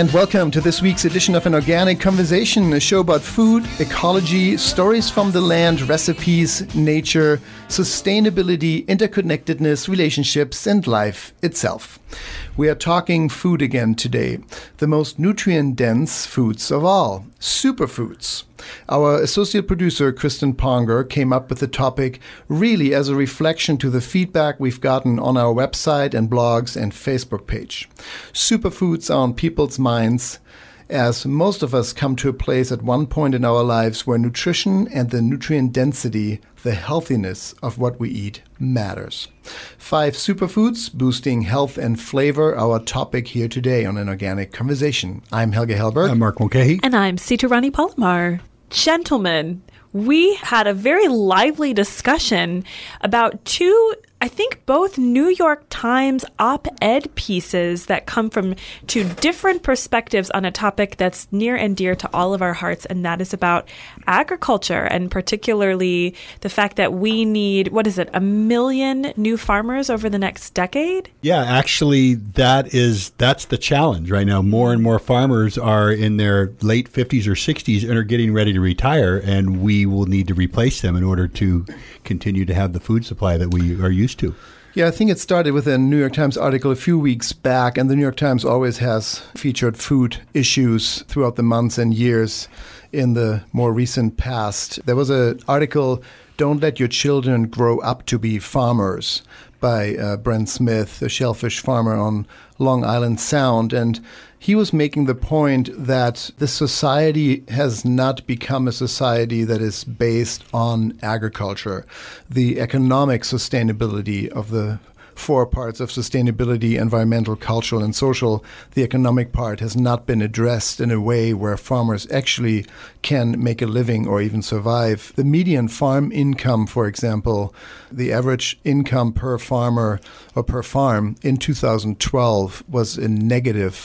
And welcome to this week's edition of An Organic Conversation, a show about food, ecology, stories from the land, recipes, nature, sustainability, interconnectedness, relationships, and life itself. We are talking food again today, the most nutrient-dense foods of all, superfoods. Our associate producer, Kristen Ponger, came up with the topic really as a reflection to the feedback we've gotten on our website and blogs and Facebook page. Superfoods are on people's minds, as most of us come to a place at one point in our lives where nutrition and the nutrient density, the healthiness of what we eat, matters. 5 superfoods boosting health and flavor, our topic here today on An Organic Conversation. I'm Helge Hellberg. I'm Mark Mulcahy. And I'm Sitarani Palomar. Gentlemen, we had a very lively discussion about 2, I think both New York Times op-ed pieces that come from 2 different perspectives on a topic that's near and dear to all of our hearts, and that is about agriculture, and particularly the fact that we need, 1 million new farmers over the next decade? Yeah, actually, that's the challenge right now. More and more farmers are in their late 50s or 60s and are getting ready to retire, and we will need to replace them in order to continue to have the food supply that we are used to. Yeah, I think it started with a New York Times article a few weeks back, and the New York Times always has featured food issues throughout the months and years in the more recent past. There was an article, "Don't Let Your Children Grow Up to Be Farmers," by Brent Smith, a shellfish farmer on Long Island Sound. And he was making the point that the society has not become a society that is based on agriculture. The economic sustainability of the 4 parts of sustainability, environmental, cultural, and social, the economic part has not been addressed in a way where farmers actually can make a living or even survive. The median farm income, for example, the average income per farmer or per farm in 2012 was a negative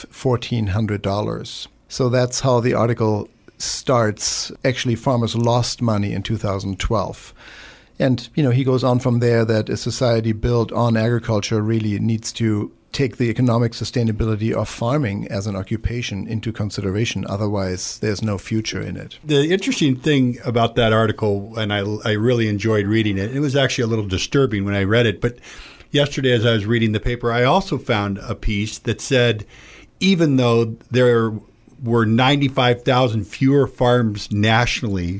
$1,400. So that's how the article starts. Actually, farmers lost money in 2012. And, he goes on from there that a society built on agriculture really needs to take the economic sustainability of farming as an occupation into consideration. Otherwise, there's no future in it. The interesting thing about that article, and I really enjoyed reading it, it was actually a little disturbing when I read it, but yesterday as I was reading the paper, I also found a piece that said even though there were 95,000 fewer farms nationally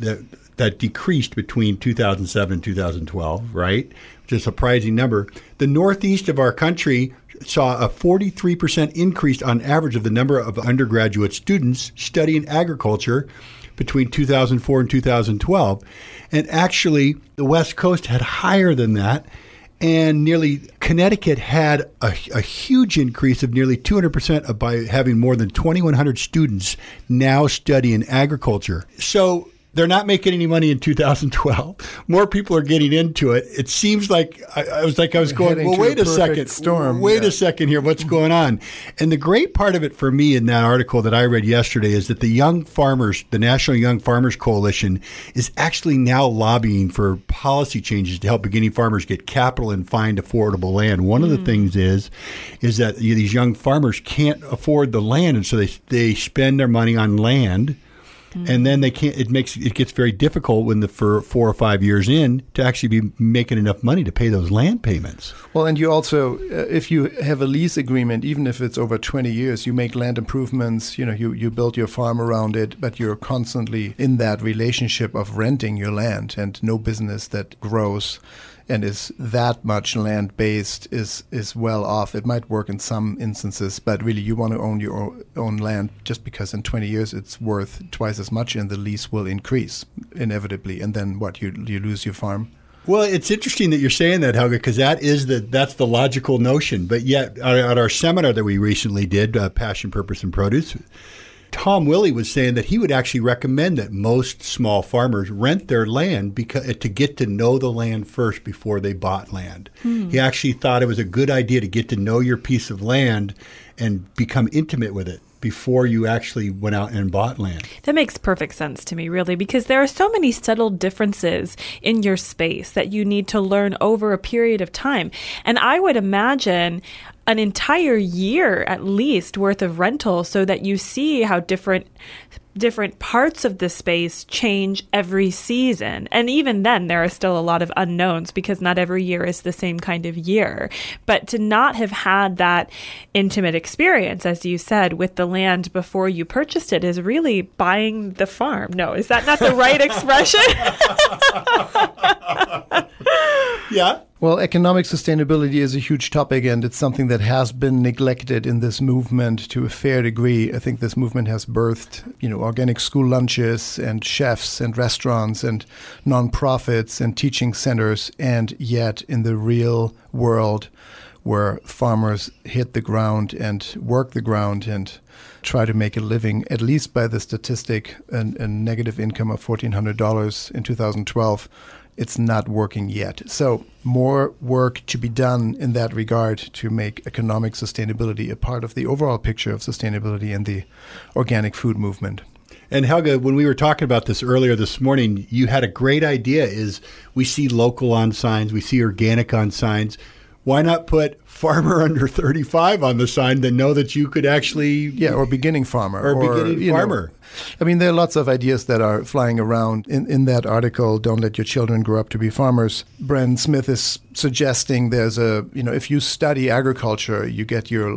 that decreased between 2007 and 2012, right? Which is a surprising number. The northeast of our country saw a 43% increase on average of the number of undergraduate students studying agriculture between 2004 and 2012. And actually, the West Coast had higher than that. And Connecticut had a huge increase of nearly 200% by having more than 2,100 students now studying agriculture. So they're not making any money in 2012. More people are getting into it. It seems like I was going, well, wait a second. Wait a second here. What's going on? And the great part of it for me in that article that I read yesterday is that the Young Farmers, the National Young Farmers Coalition, is actually now lobbying for policy changes to help beginning farmers get capital and find affordable land. One of the things is that these young farmers can't afford the land, and so they spend their money on land. And then they can't. It gets very difficult when for 4 or 5 years in to actually be making enough money to pay those land payments. Well, and you also, if you have a lease agreement, even if it's over 20 years, you make land improvements. You build your farm around it, but you're constantly in that relationship of renting your land, and no business that grows and is that much land-based is well off. It might work in some instances, but really you want to own your own land just because in 20 years it's worth twice as much and the lease will increase inevitably. And then what, you lose your farm? Well, it's interesting that you're saying that, Helge, because that's the logical notion. But yet at our seminar that we recently did, Passion, Purpose, and Produce, Tom Willey was saying that he would actually recommend that most small farmers rent their land to get to know the land first before they bought land. He actually thought it was a good idea to get to know your piece of land and become intimate with it before you actually went out and bought land. That makes perfect sense to me, really, because there are so many subtle differences in your space that you need to learn over a period of time. And I would imagine an entire year at least worth of rental so that you see how different parts of the space change every season. And even then, there are still a lot of unknowns because not every year is the same kind of year. But to not have had that intimate experience, as you said, with the land before you purchased it is really buying the farm. No, is that not the right expression? Yeah. Well, economic sustainability is a huge topic, and it's something that has been neglected in this movement to a fair degree. I think this movement has birthed, organic school lunches and chefs and restaurants and nonprofits and teaching centers. And yet in the real world where farmers hit the ground and work the ground and try to make a living, at least by the statistic, a negative income of $1,400 in 2012, it's not working yet. So more work to be done in that regard to make economic sustainability a part of the overall picture of sustainability in the organic food movement. And Helga, when we were talking about this earlier this morning, you had a great idea is we see local on signs, we see organic on signs. Why not put farmer under 35 on the sign that know that you could actually... Yeah, or beginning farmer. Or beginning farmer. There are lots of ideas that are flying around. In that article, Don't Let Your Children Grow Up to Be Farmers, Bren Smith is suggesting there's if you study agriculture, you get your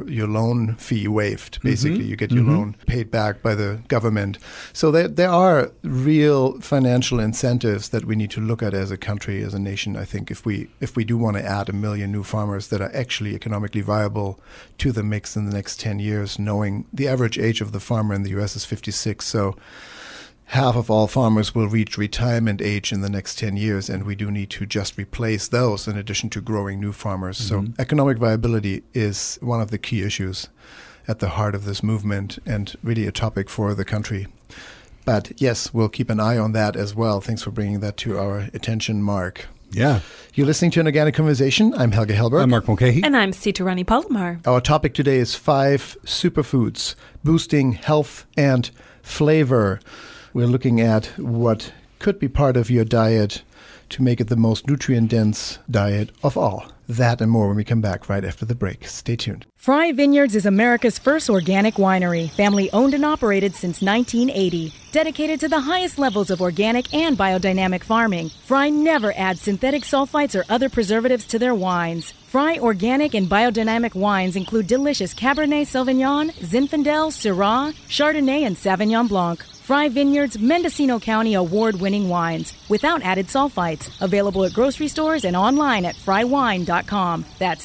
loan fee waived, basically. You get your loan paid back by the government. So there are real financial incentives that we need to look at as a country, as a nation, I think, if we do want to add 1 million new farmers that are actually economically viable to the mix in the next 10 years, knowing the average age of the farmer in the U.S. is 56. So half of all farmers will reach retirement age in the next 10 years, and we do need to just replace those in addition to growing new farmers. So economic viability is one of the key issues at the heart of this movement and really a topic for the country. But yes, we'll keep an eye on that as well. Thanks for bringing that to our attention, Mark. Yeah. You're listening to An Organic Conversation. I'm Helge Hellberg. I'm Mark Mulcahy. And I'm Sita Rani Palomar. Our topic today is 5 superfoods boosting health and flavor. We're looking at what could be part of your diet to make it the most nutrient-dense diet of all. That and more when we come back right after the break. Stay tuned. Fry Vineyards is America's first organic winery, family owned and operated since 1980. Dedicated to the highest levels of organic and biodynamic farming, Fry never adds synthetic sulfites or other preservatives to their wines. Fry organic and biodynamic wines include delicious Cabernet Sauvignon, Zinfandel, Syrah, Chardonnay, and Sauvignon Blanc. Fry Vineyards Mendocino County award-winning wines without added sulfites. Available at grocery stores and online at frywine.com. That's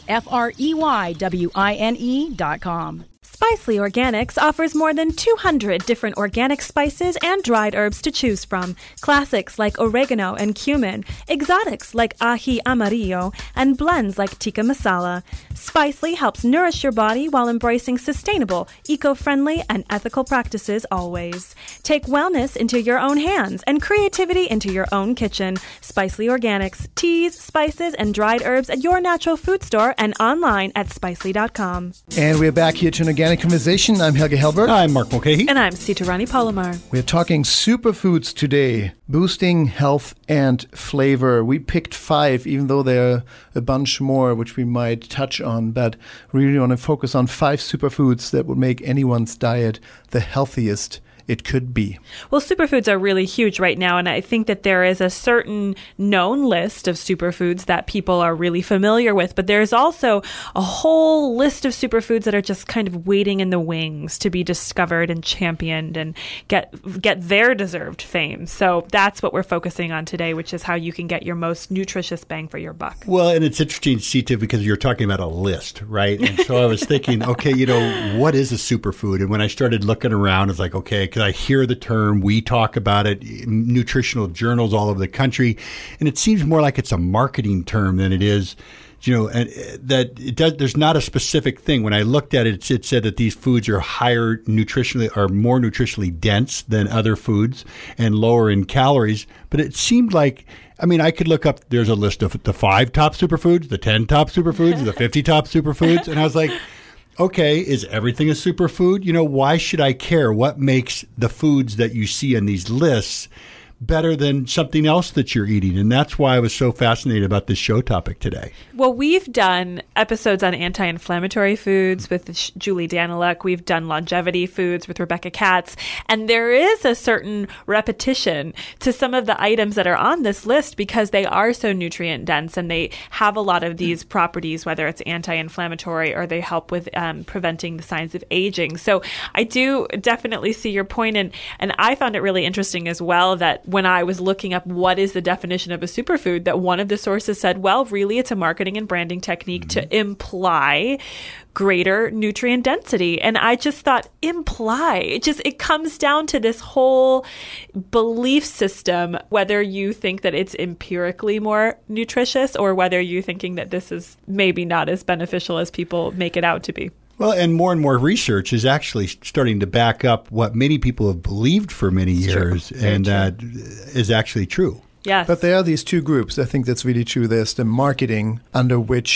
FREYWINE.com. Spicely Organics offers more than 200 different organic spices and dried herbs to choose from. Classics like oregano and cumin, exotics like ají amarillo, and blends like tikka masala. Spicely helps nourish your body while embracing sustainable, eco-friendly, and ethical practices always. Take wellness into your own hands and creativity into your own kitchen. Spicely Organics, teas, spices, and dried herbs at your natural food store and online at spicely.com. And we're back here to An Organic Conversation. I'm Helge Hellberg. I'm Mark Mulcahy. And I'm Sita Rani Palomar. We're talking superfoods today, boosting health and flavor. We picked 5, even though there are a bunch more which we might touch on, but we really want to focus on 5 superfoods that would make anyone's diet the healthiest it could be. Well, superfoods are really huge right now, and I think that there is a certain known list of superfoods that people are really familiar with, but there's also a whole list of superfoods that are just kind of waiting in the wings to be discovered and championed and get their deserved fame. So that's what we're focusing on today, which is how you can get your most nutritious bang for your buck. Well, and it's interesting, Sita, because you're talking about a list, right? And so I was thinking, okay, what is a superfood? And when I started looking around, it's like, okay, because I hear the term, we talk about it, nutritional journals all over the country, and it seems more like it's a marketing term than it is, and that it does. There's not a specific thing. When I looked at it, it said that these foods are more nutritionally dense than other foods and lower in calories. But it seemed like, I could look up, there's a list of the 5 top superfoods, the 10 top superfoods, the 50 top superfoods, and I was like, okay, is everything a superfood? Why should I care? What makes the foods that you see on these lists better than something else that you're eating. And that's why I was so fascinated about this show topic today. Well, we've done episodes on anti-inflammatory foods with Julie Daniluk. We've done longevity foods with Rebecca Katz. And there is a certain repetition to some of the items that are on this list because they are so nutrient dense and they have a lot of these properties, whether it's anti-inflammatory or they help with preventing the signs of aging. So I do definitely see your point. And I found it really interesting as well that when I was looking up what is the definition of a superfood, that one of the sources said, well, really, it's a marketing and branding technique to imply greater nutrient density. And I just thought, imply. It comes down to this whole belief system, whether you think that it's empirically more nutritious or whether you're thinking that this is maybe not as beneficial as people make it out to be. Well, and more research is actually starting to back up what many people have believed for many years, and that is actually true. Yes. But there are these two groups. I think that's really true. There's the marketing under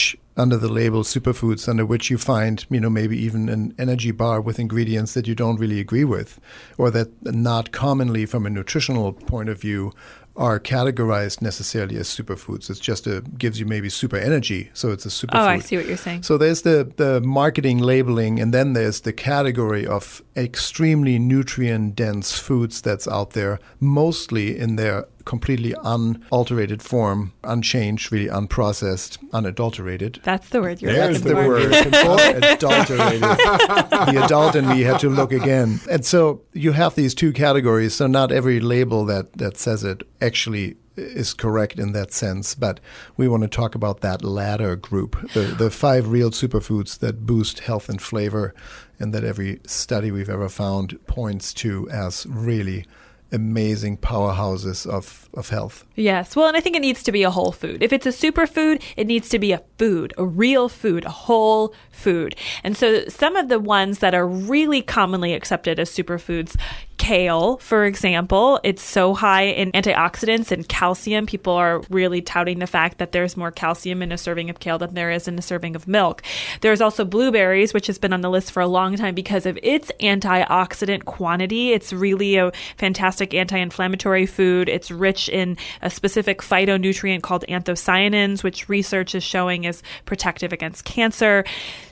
the label superfoods, under which you find, maybe even an energy bar with ingredients that you don't really agree with, or that not commonly from a nutritional point of view are categorized necessarily as superfoods. It's just gives you maybe super energy, so it's a superfood. Oh, I see what you're saying. So there's the marketing labeling, and then there's the category of extremely nutrient-dense foods that's out there, mostly in their completely unalterated form, unchanged, really unprocessed, unadulterated. That's the word you're That's the word. Unadulterated. The adult in me had to look again. And so you have these two categories. So not every label that says it actually is correct in that sense. But we want to talk about that latter group, the 5 real superfoods that boost health and flavor, and that every study we've ever found points to as really amazing powerhouses of health. Yes. Well, and I think it needs to be a whole food. If it's a superfood, it needs to be a food, a real food, a whole food. And so some of the ones that are really commonly accepted as superfoods, kale, for example, it's so high in antioxidants and calcium. People are really touting the fact that there's more calcium in a serving of kale than there is in a serving of milk. There's also blueberries, which has been on the list for a long time because of its antioxidant quantity. It's really a fantastic anti-inflammatory food. It's rich in a specific phytonutrient called anthocyanins, which research is showing is protective against cancer.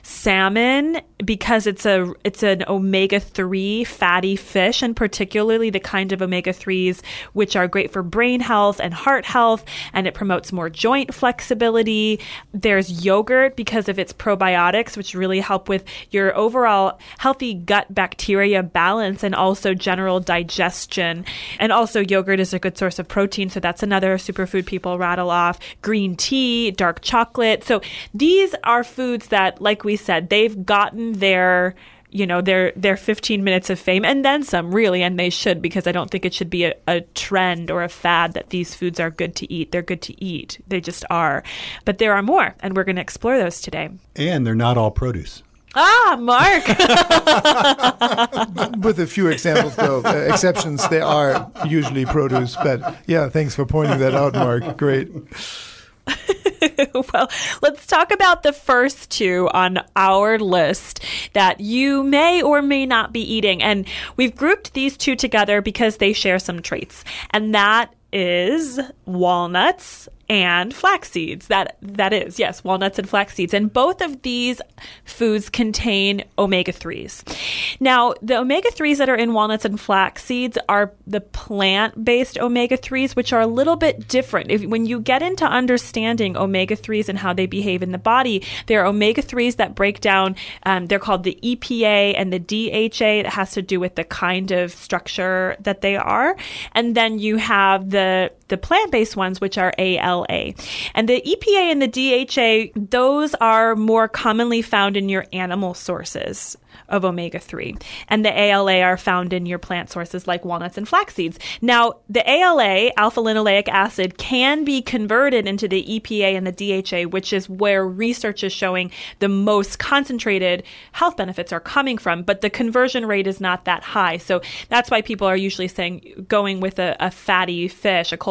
Salmon, because it's an omega-3 fatty fish, and particularly the kind of omega-3s which are great for brain health and heart health, and it promotes more joint flexibility. There's yogurt because of its probiotics, which really help with your overall healthy gut bacteria balance and also general digestion. And also yogurt is a good source of protein, so that's another superfood people rattle off. Green tea, dark chocolate. So these are foods that, like we said, they've gotten their 15 minutes of fame and then some, really, and they should, because I don't think it should be a trend or a fad that these foods are good to eat. They're good to eat. They just are. But there are more, and we're going to explore those today. And they're not all produce. Ah, Mark. With a few examples, though, exceptions, they are usually produce. But yeah, thanks for pointing that out, Mark. Great. Well, let's talk about the first two on our list that you may or may not be eating. And we've grouped these two together because they share some traits. And that is walnuts and flax seeds. That is, yes, walnuts and flax seeds. And both of these foods contain omega-3s. Now, the omega-3s that are in walnuts and flax seeds are the plant-based omega-3s, which are a little bit different. When you get into understanding omega-3s and how they behave in the body, there are omega-3s that break down, they're called the EPA and the DHA. That has to do with the kind of structure that they are. And then you have the plant-based ones, which are ALA. And the EPA and the DHA, those are more commonly found in your animal sources of omega-3. And the ALA are found in your plant sources like walnuts and flax seeds. Now, the ALA, alpha-linoleic acid, can be converted into the EPA and the DHA, which is where research is showing the most concentrated health benefits are coming from, but the conversion rate is not that high. So that's why people are usually saying going with a fatty fish, a cold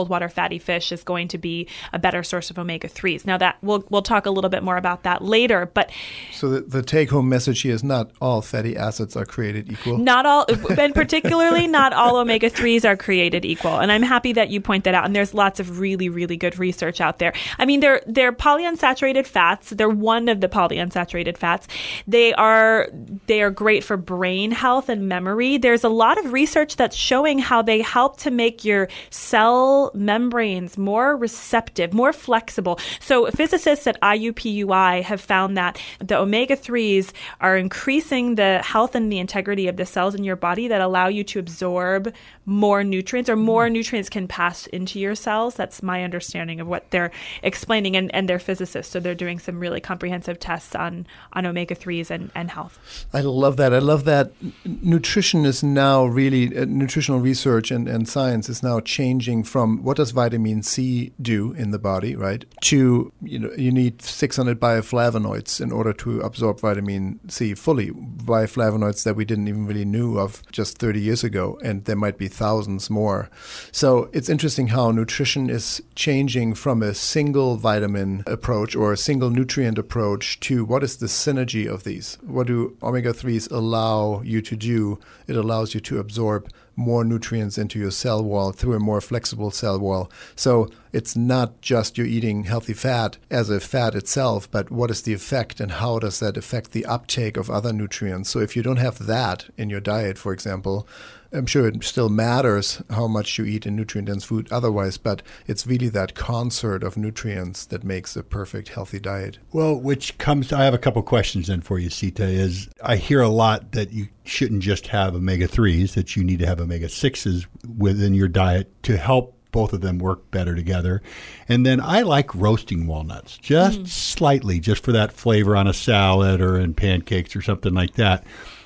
saltwater fatty fish is going to be a better source of omega-3s. Now that we'll talk a little bit more about that later, but so the take-home message here is not all fatty acids are created equal. Not all, and particularly not all omega-3s are created equal. And I'm happy that you point that out. And there's lots of really, really good research out there. I mean, they're polyunsaturated fats. They're one of the polyunsaturated fats. They are great for brain health and memory. There's a lot of research that's showing how they help to make your cell membranes more receptive, more flexible. So physicists at IUPUI have found that the omega-3s are increasing the health and the integrity of the cells in your body that allow you to absorb more nutrients, or more nutrients can pass into your cells. That's my understanding of what they're explaining, and they're physicists, so they're doing some really comprehensive tests on omega-3s and health. I love that. I love that nutrition is now really, nutritional research and science is now changing from what does vitamin C do in the body, right, to, you need 600 bioflavonoids in order to absorb vitamin C fully, bioflavonoids that we didn't even really knew of just 30 years ago, and there might be thousands more. So it's interesting how nutrition is changing from a single vitamin approach or a single nutrient approach to what is the synergy of these? What do omega-3s allow you to do? It allows you to absorb more nutrients into your cell wall through a more flexible cell wall. So it's not just you're eating healthy fat as a fat itself, but what is the effect and how does that affect the uptake of other nutrients? So if you don't have that in your diet, for example, I'm sure it still matters how much you eat in nutrient-dense food otherwise, but it's really that concert of nutrients that makes a perfect healthy diet. Well, which comes to, I have a couple questions then for you, Sita, is I hear a lot that you shouldn't just have omega-3s, that you need to have omega-6s within your diet to help both of them work better together. And then I like roasting walnuts, just slightly, just for that flavor on a salad or in pancakes or something like that.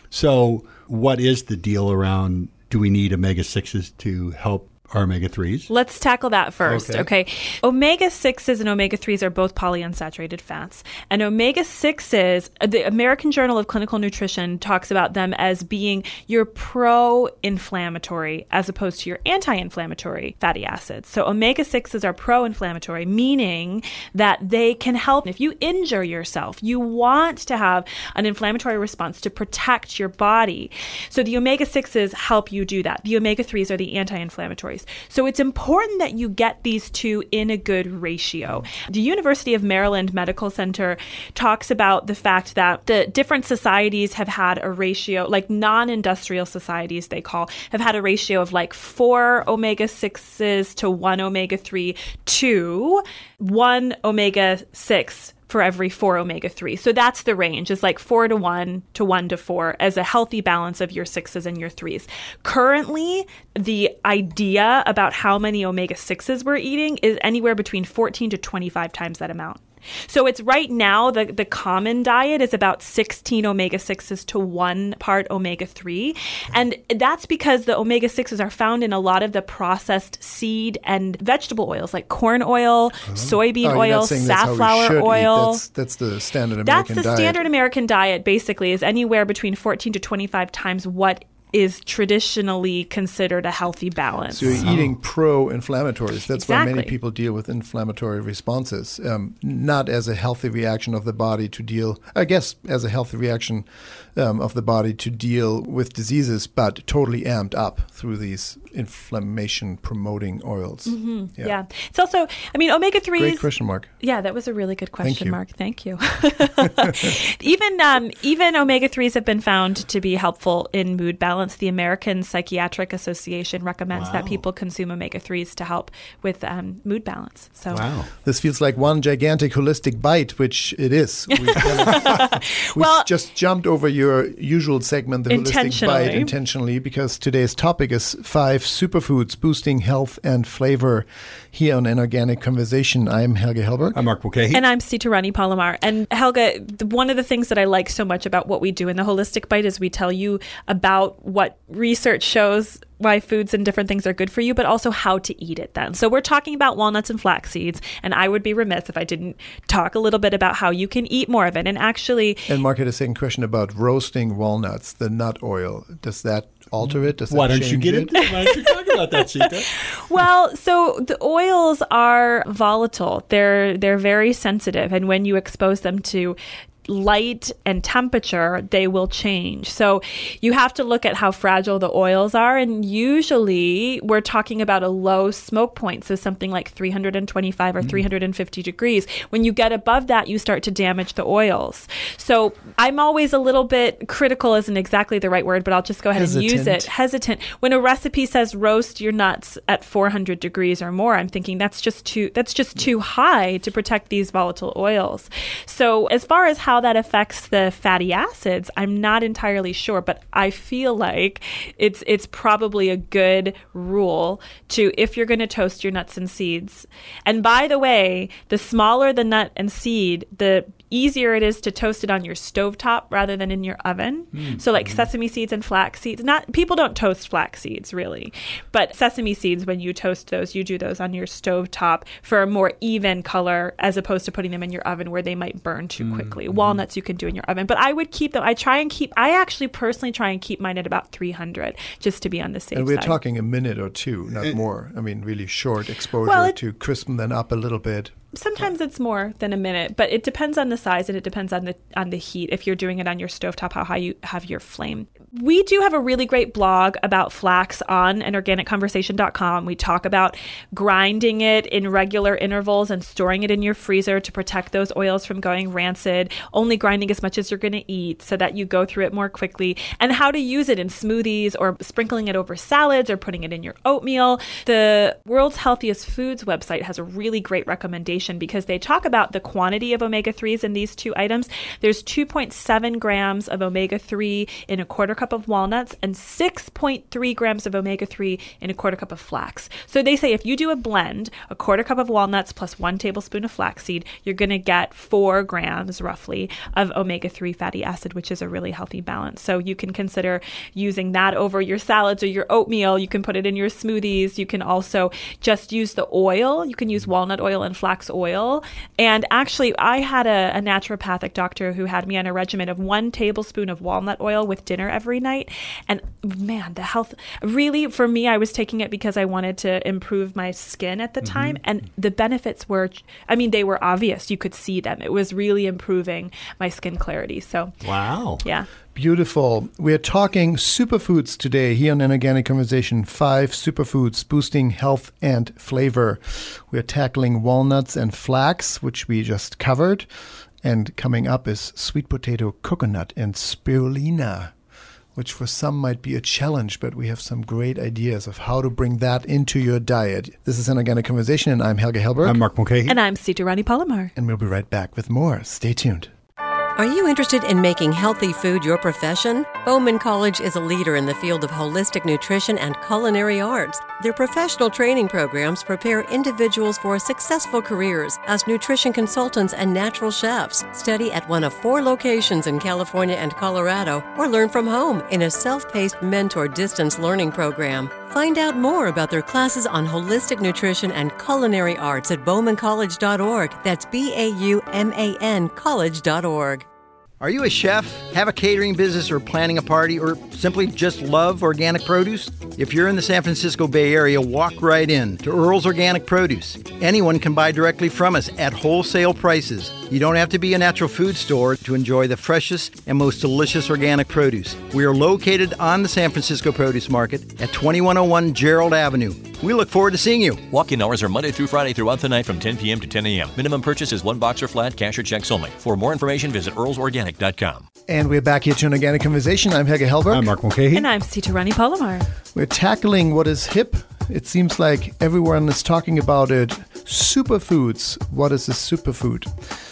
So what is the deal around, do we need omega-6s to help our omega-3s? Let's tackle that first, okay? Omega-6s and omega-3s are both polyunsaturated fats. And omega-6s, the American Journal of Clinical Nutrition talks about them as being your pro-inflammatory as opposed to your anti-inflammatory fatty acids. So omega-6s are pro-inflammatory, meaning that they can help. If you injure yourself, you want to have an inflammatory response to protect your body. So the omega-6s help you do that. The omega-3s are the anti-inflammatories. So it's important that you get these two in a good ratio. The University of Maryland Medical Center talks about the fact that the different societies have had a ratio, like non-industrial societies they call, have had a ratio of like 4 omega-6s to 1 omega-3 to 1 omega-6 for every 4 omega-3. So that's the range, is like 4 to 1 to 1 to 4 as a healthy balance of your 6s and your 3s. Currently, the idea about how many omega-6s we're eating is anywhere between 14 to 25 times that amount. So it's right now, the common diet is about 16 omega-6s to 1 part omega-3. And that's because the omega-6s are found in a lot of the processed seed and vegetable oils like corn oil, soybean oil, safflower oil. That's the standard American diet. That's the standard American diet, basically, is anywhere between 14 to 25 times what is traditionally considered a healthy balance. So you're eating pro-inflammatories. That's why Exactly. many people deal with inflammatory responses, not as a healthy reaction of the body to deal, I guess, as a healthy reaction of the body to deal with diseases, but totally amped up through these inflammation-promoting oils. Yeah. It's also, I mean, omega-3s. Great question, Mark. Yeah, that was a really good question, you. Mark. Thank you. Even omega-3s have been found to be helpful in mood balance. The American Psychiatric Association recommends that people consume omega-3s to help with mood balance. So, Wow. This feels like one gigantic holistic bite, which it is. We just jumped over your usual segment, the holistic bite, intentionally, because today's topic is 5 superfoods boosting health and flavor. Here on An Organic Conversation, I'm Helge Hellberg. I'm Mark Mulcahy. and I'm Sitarani Palomar. And Helga, one of the things that I like so much about what we do in the Holistic Bite is we tell you about what research shows why foods and different things are good for you, but also how to eat it then. So we're talking about walnuts and flax seeds, and I would be remiss if I didn't talk a little bit about how you can eat more of it. And actually... And Mark had a second question about roasting walnuts, the nut oil. Does that alter it? Does that Why don't you change get it? into it? Why don't you talk about that, Sita? Well, so the oils are volatile. They're very sensitive, and when you expose them to light and temperature, they will change. So you have to look at how fragile the oils are, and usually we're talking about a low smoke point, so something like 325 or 350 degrees. When you get above that, you start to damage the oils. So I'm always a little bit critical, isn't exactly the right word, but I'll just go ahead and use it. Hesitant. When a recipe says roast your nuts at 400 degrees or more, I'm thinking that's just too high to protect these volatile oils. So as far as how that affects the fatty acids, I'm not entirely sure, but I feel like it's probably a good rule to, if you're going to toast your nuts and seeds. And by the way, the smaller the nut and seed, the easier it is to toast it on your stovetop rather than in your oven. So like sesame seeds and flax seeds, people don't toast flax seeds really, but sesame seeds, when you toast those, you do those on your stovetop for a more even color as opposed to putting them in your oven where they might burn too quickly. Walnuts you can do in your oven, but I would keep them. I actually personally try and keep mine at about 300 just to be on the safe side. And we're talking a minute or two, not more. I mean, really short exposure to crispen them up a little bit. Sometimes it's more than a minute, but it depends on the size and it depends on the heat. If you're doing it on your stovetop, how high you have your flame. We do have a really great blog about flax on anorganicconversation.com. We talk about grinding it in regular intervals and storing it in your freezer to protect those oils from going rancid, only grinding as much as you're going to eat so that you go through it more quickly, and how to use it in smoothies or sprinkling it over salads or putting it in your oatmeal. The World's Healthiest Foods website has a really great recommendation because they talk about the quantity of omega-3s in these two items. There's 2.7 grams of omega-3 in a quarter cup of walnuts and 6.3 grams of omega-3 in a quarter cup of flax. So they say if you do a blend, a quarter cup of walnuts plus 1 tablespoon of flaxseed, you're going to get 4 grams roughly of omega-3 fatty acid, which is a really healthy balance. So you can consider using that over your salads or your oatmeal. You can put it in your smoothies. You can also just use the oil. You can use walnut oil and flax oil. And actually, I had a naturopathic doctor who had me on a regimen of 1 tablespoon of walnut oil with dinner every night. And man, the health, really, for me, I was taking it because I wanted to improve my skin at the time. And the benefits were, they were obvious. You could see them. It was really improving my skin clarity. So, wow. Yeah. Beautiful. We're talking superfoods today here on An Organic Conversation. 5 superfoods boosting health and flavor. We're tackling walnuts and flax, which we just covered. And coming up is sweet potato, coconut, and spirulina, which for some might be a challenge, but we have some great ideas of how to bring that into your diet. This is An Organic Conversation, and I'm Helge Hellberg. I'm Mark Mulcahy. And I'm Sita Rani Palomar. And we'll be right back with more. Stay tuned. Are you interested in making healthy food your profession? Bowman College is a leader in the field of holistic nutrition and culinary arts. Their professional training programs prepare individuals for successful careers as nutrition consultants and natural chefs. Study at one of 4 locations in California and Colorado, or learn from home in a self-paced mentor distance learning program. Find out more about their classes on holistic nutrition and culinary arts at bowmancollege.org. That's BAUMAN college.org. Are you a chef, have a catering business, or planning a party, or simply just love organic produce? If you're in the San Francisco Bay Area, walk right in to Earl's Organic Produce. Anyone can buy directly from us at wholesale prices. You don't have to be a natural food store to enjoy the freshest and most delicious organic produce. We are located on the San Francisco Produce Market at 2101 Gerald Avenue. We look forward to seeing you. Walk-in hours are Monday through Friday throughout the night from 10 p.m. to 10 a.m. Minimum purchase is 1 box or flat, cash or checks only. For more information, visit earlsorganic.com. And we're back here to An Organic Conversation. I'm Helge Hellberg. I'm Mark Mulcahy. And I'm Sita Rani Palomar. We're tackling what is hip. It seems like everyone is talking about it. Superfoods. What is a superfood?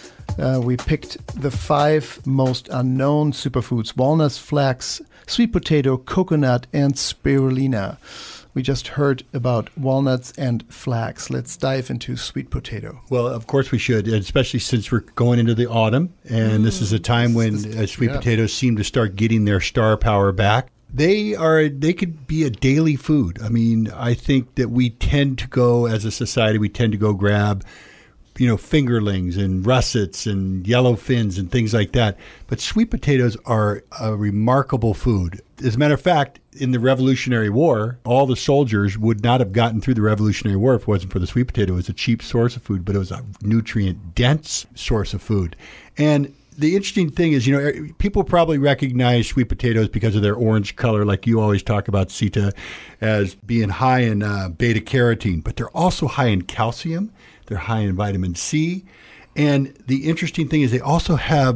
We picked the 5 most unknown superfoods: walnuts, flax, sweet potato, coconut, and spirulina. We just heard about walnuts and flax. Let's dive into sweet potato. Well, of course we should, especially since we're going into the autumn, and this is a time when sweet potatoes seem to start getting their star power back. They could be a daily food. I mean, I think that we tend to go, as a society, grab fingerlings and russets and yellow fins and things like that. But sweet potatoes are a remarkable food. As a matter of fact, in the Revolutionary War, all the soldiers would not have gotten through the Revolutionary War if it wasn't for the sweet potato. It was a cheap source of food, but it was a nutrient-dense source of food. And the interesting thing is, people probably recognize sweet potatoes because of their orange color, like you always talk about, Sita, as being high in beta-carotene. But they're also high in calcium. They're high in vitamin C. And the interesting thing is they also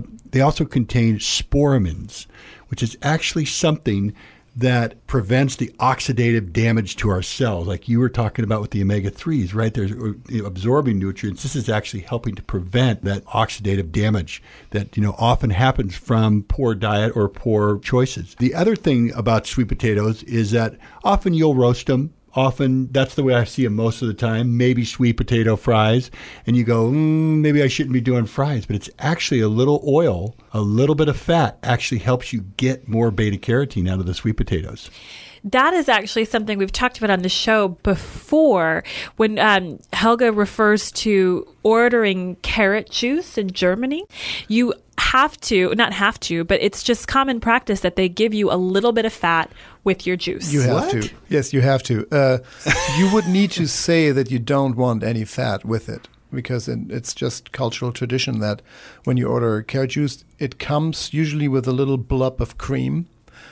contain sporamins, which is actually something that prevents the oxidative damage to our cells, like you were talking about with the omega-3s, right? There's absorbing nutrients. This is actually helping to prevent that oxidative damage that often happens from poor diet or poor choices. The other thing about sweet potatoes is that often you'll roast them. Often, that's the way I see them most of the time, maybe sweet potato fries. And you go, maybe I shouldn't be doing fries. But it's actually a little oil, a little bit of fat actually helps you get more beta-carotene out of the sweet potatoes. That is actually something we've talked about on the show before when Helga refers to ordering carrot juice in Germany. You not have to, but it's just common practice that they give you a little bit of fat with your juice. You have to. Yes, you have to. You would need to say that you don't want any fat with it, because it's just cultural tradition that when you order carrot juice, it comes usually with a little blub of cream.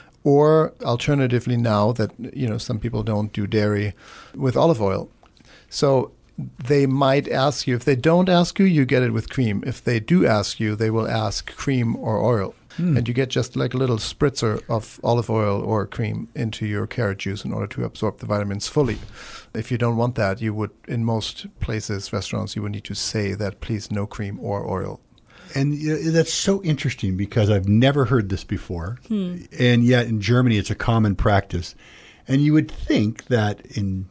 Or alternatively now that, some people don't do dairy, with olive oil. So they might ask you. If they don't ask you, you get it with cream. If they do ask you, they will ask cream or oil. And you get just like a little spritzer of olive oil or cream into your carrot juice in order to absorb the vitamins fully. If you don't want that, you would, in most places, restaurants, you would need to say that please no cream or oil. And that's so interesting because I've never heard this before. And yet in Germany, it's a common practice. And you would think that in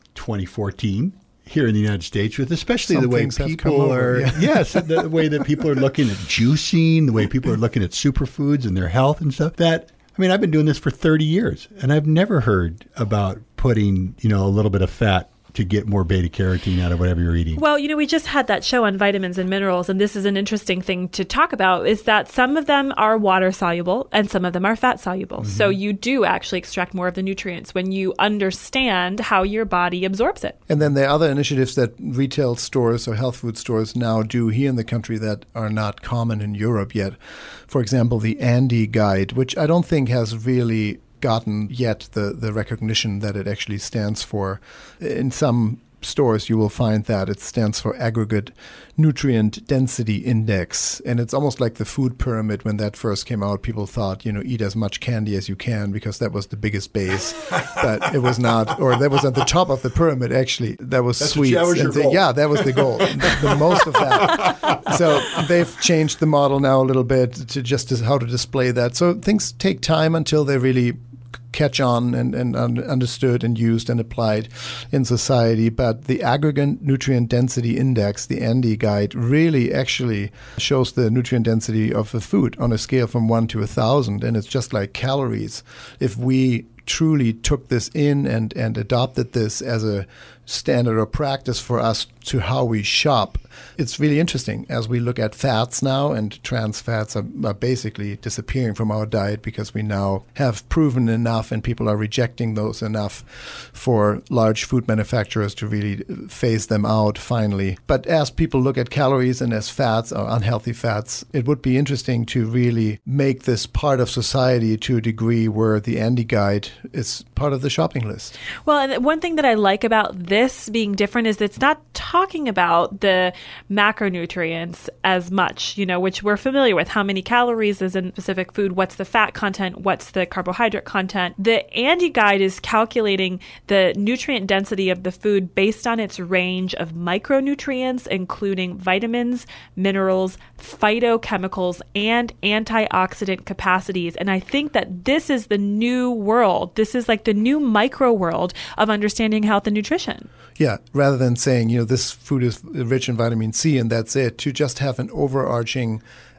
2014, here in the United States, with especially the way people are, the way that people are looking at juicing, the way people are looking at superfoods and their health and stuff, I've been doing this for 30 years and I've never heard about putting, a little bit of fat to get more beta-carotene out of whatever you're eating. Well, we just had that show on vitamins and minerals, and this is an interesting thing to talk about, is that some of them are water-soluble and some of them are fat-soluble. Mm-hmm. So you do actually extract more of the nutrients when you understand how your body absorbs it. And then there are other initiatives that retail stores or health food stores now do here in the country that are not common in Europe yet. For example, the Andy Guide, which I don't think has really gotten yet the recognition that it actually stands for. In some stores, you will find that it stands for Aggregate Nutrient Density Index. And it's almost like the food pyramid. When that first came out, people thought, eat as much candy as you can because that was the biggest base. But it was not, or that was at the top of the pyramid, actually. That was sweets. That was your goal. Yeah, that was the goal. the most of that. So they've changed the model now a little bit to just how to display that. So things take time until they really catch on and understood and used and applied in society. But the Aggregate Nutrient Density Index, the Andy Guide, really actually shows the nutrient density of a food on a scale from 1 to 1,000. And it's just like calories. If we truly took this in and adopted this as a standard or practice for us to how we shop, it's really interesting as we look at fats now, and trans fats are basically disappearing from our diet because we now have proven enough and people are rejecting those enough for large food manufacturers to really phase them out finally. But as people look at calories and as fats or unhealthy fats, it would be interesting to really make this part of society to a degree where the Andy Guide is part of the shopping list. Well, and one thing that I like about this being different is that it's not talking about the macronutrients as much, which we're familiar with. How many calories is in specific food? What's the fat content? What's the carbohydrate content? The Andy Guide is calculating the nutrient density of the food based on its range of micronutrients, including vitamins, minerals, phytochemicals, and antioxidant capacities. And I think that this is the new world. This is like the new micro world of understanding health and nutrition. Yeah, rather than saying, this food is rich in vitamin C and that's it, to just have an overarching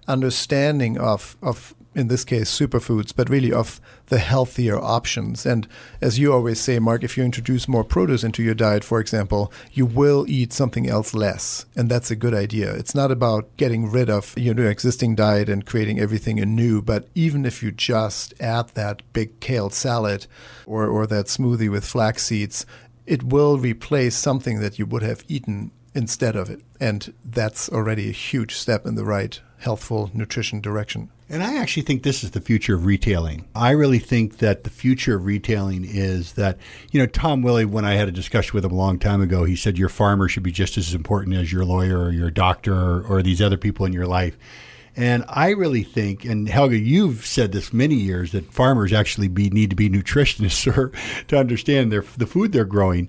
understanding of in this case, superfoods, but really of the healthier options. And as you always say, Mark, if you introduce more produce into your diet, for example, you will eat something else less. And that's a good idea. It's not about getting rid of your existing diet and creating everything anew, but even if you just add that big kale salad or that smoothie with flax seeds, it will replace something that you would have eaten instead of it. And that's already a huge step in the right healthful nutrition direction. And I actually think this is the future of retailing. I really think that the future of retailing is that, Tom Willey, when I had a discussion with him a long time ago, he said your farmer should be just as important as your lawyer or your doctor or these other people in your life. And I really think, and Helga, you've said this many years, that farmers actually need to be nutritionists to understand the food they're growing.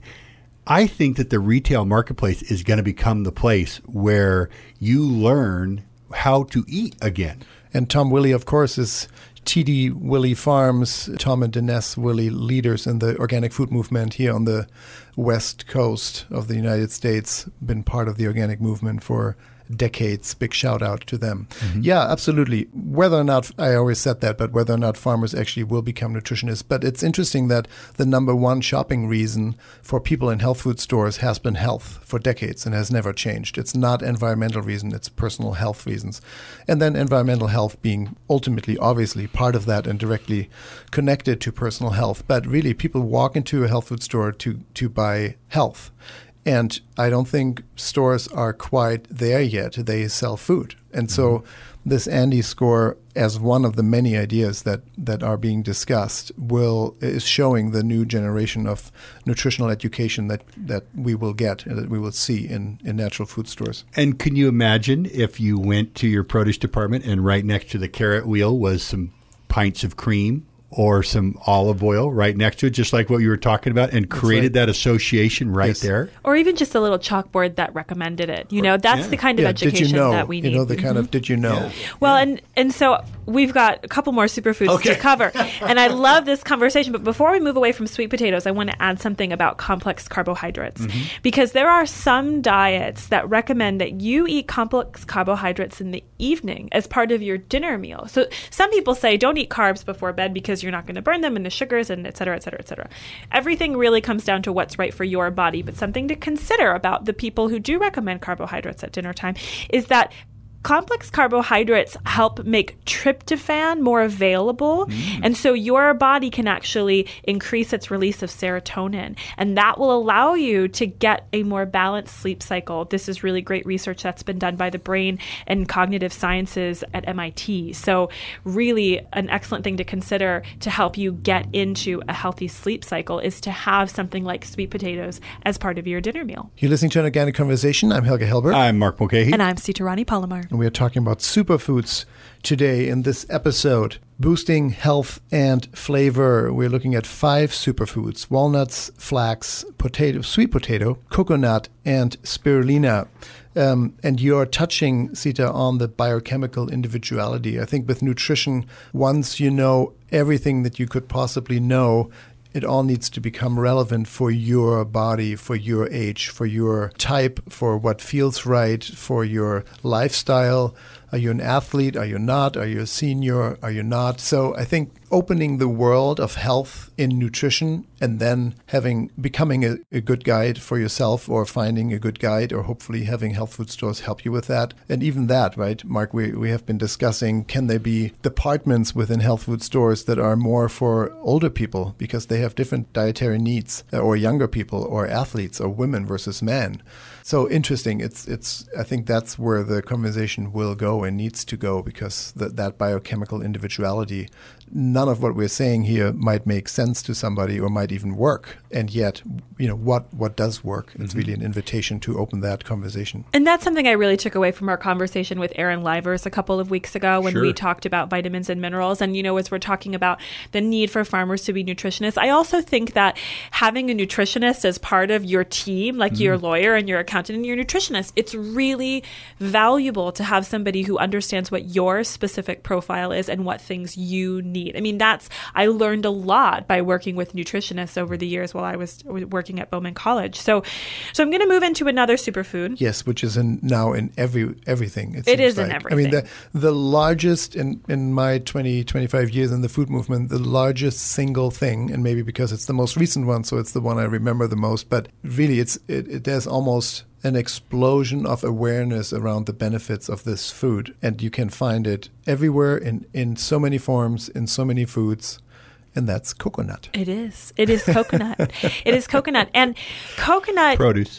I think that the retail marketplace is going to become the place where you learn how to eat again. And Tom Willey, of course, is TD Willey Farms, Tom and Denise Willey, leaders in the organic food movement here on the west coast of the United States, been part of the organic movement for decades. Big shout out to them. Mm-hmm. Yeah, absolutely. Whether or not, I always said that, but whether or not farmers actually will become nutritionists. But it's interesting that the number one shopping reason for people in health food stores has been health for decades and has never changed. It's not environmental reason, it's personal health reasons. And then environmental health being ultimately, obviously, part of that and directly connected to personal health. But really, people walk into a health food store to buy health. And I don't think stores are quite there yet. They sell food. And so this Andy score, as one of the many ideas that are being discussed, is showing the new generation of nutritional education that we will get and that we will see in natural food stores. And can you imagine if you went to your produce department and right next to the carrot wheel was some pints of cream or some olive oil right next to it, just like what you were talking about, and created that association right there? Or even just a little chalkboard that recommended it. That's the kind of education that we need. The kind of did you know? Yeah. Well, and so we've got a couple more superfoods to cover. And I love this conversation. But before we move away from sweet potatoes, I want to add something about complex carbohydrates. Because there are some diets that recommend that you eat complex carbohydrates in the evening as part of your dinner meal. So some people say don't eat carbs before bed because you're not going to burn them, and the sugars, and et cetera, et cetera, et cetera. Everything really comes down to what's right for your body. But something to consider about the people who do recommend carbohydrates at dinner time is that complex carbohydrates help make tryptophan more available. And so your body can actually increase its release of serotonin. And that will allow you to get a more balanced sleep cycle. This is really great research that's been done by the brain and cognitive sciences at MIT. So really an excellent thing to consider to help you get into a healthy sleep cycle is to have something like sweet potatoes as part of your dinner meal. You're listening to An Organic Conversation. I'm Helga Helberg. I'm Mark Mulcahy. And I'm Sitarani Palomar. And we are talking about superfoods today in this episode, boosting health and flavor. We're looking at 5 superfoods: walnuts, flax, sweet potato, coconut, and spirulina. And you're touching, Sita, on the biochemical individuality. I think with nutrition, once you know everything that you could possibly know, it all needs to become relevant for your body, for your age, for your type, for what feels right, for your lifestyle. Are you an athlete? Are you not? Are you a senior? Are you not? So I think opening the world of health in nutrition and then becoming a good guide for yourself, or finding a good guide, or hopefully having health food stores help you with that. And even that, right, Mark, we have been discussing, can there be departments within health food stores that are more for older people because they have different dietary needs, or younger people, or athletes, or women versus men? So interesting. It's. I think that's where the conversation will go and needs to go, because that biochemical individuality, none of what we're saying here might make sense to somebody or might even work. And yet, what does work? It's really an invitation to open that conversation. And that's something I really took away from our conversation with Aaron Livers a couple of weeks ago when we talked about vitamins and minerals. And, as we're talking about the need for farmers to be nutritionists, I also think that having a nutritionist as part of your team, like your lawyer and your accountant and your nutritionist, it's really valuable to have somebody who understands what your specific profile is and what things you need meat. I mean, I learned a lot by working with nutritionists over the years while I was working at Bowman College. So I'm going to move into another superfood. Yes, which is now in everything. It is in everything. I mean, the largest, in my 25 years in the food movement, the largest single thing, and maybe because it's the most recent one, so it's the one I remember the most, but really there's almost an explosion of awareness around the benefits of this food. And you can find it everywhere in so many forms, in so many foods. And that's coconut. It is. It is coconut. It is coconut. And coconut... Produce.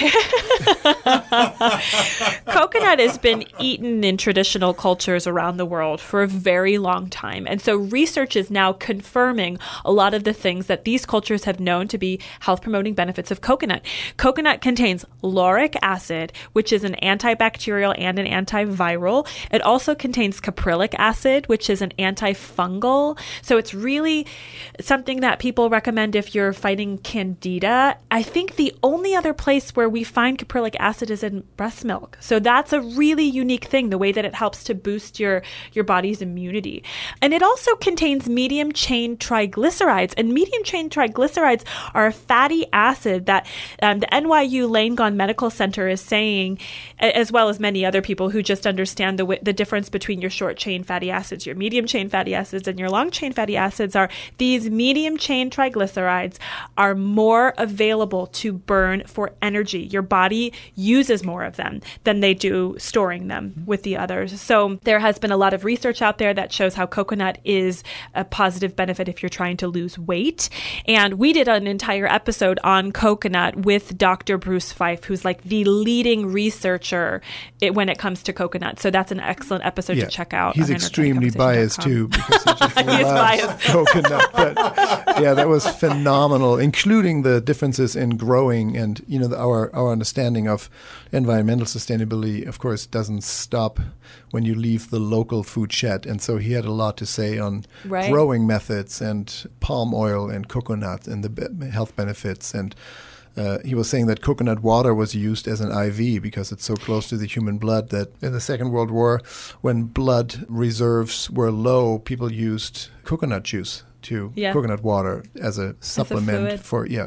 Coconut has been eaten in traditional cultures around the world for a very long time. And so research is now confirming a lot of the things that these cultures have known to be health-promoting benefits of coconut. Coconut contains lauric acid, which is an antibacterial and an antiviral. It also contains caprylic acid, which is an antifungal. So it's really something that people recommend if you're fighting candida. I think the only other place where we find caprylic acid is in breast milk. So that's a really unique thing, the way that it helps to boost your body's immunity. And it also contains medium chain triglycerides. And medium chain triglycerides are a fatty acid that the NYU Langone Medical Center is saying, as well as many other people who just understand the difference between your short chain fatty acids, your medium chain fatty acids, and your long chain fatty acids are these medium chain triglycerides are more available to burn for energy. Your body uses more of them than they do storing them with the others. So there has been a lot of research out there that shows how coconut is a positive benefit if you're trying to lose weight. And we did an entire episode on coconut with Dr. Bruce Fife, who's like the leading researcher when it comes to coconut. So that's an excellent episode to check out. He's extremely biased too, because he just loves coconut. But yeah, that was phenomenal, including the differences in growing and, our understanding of environmental sustainability, of course, doesn't stop when you leave the local food shed. And so he had a lot to say on growing methods and palm oil and coconut and the health benefits. And he was saying that coconut water was used as an IV because it's so close to the human blood that in the Second World War, when blood reserves were low, people used coconut juice to coconut water as a supplement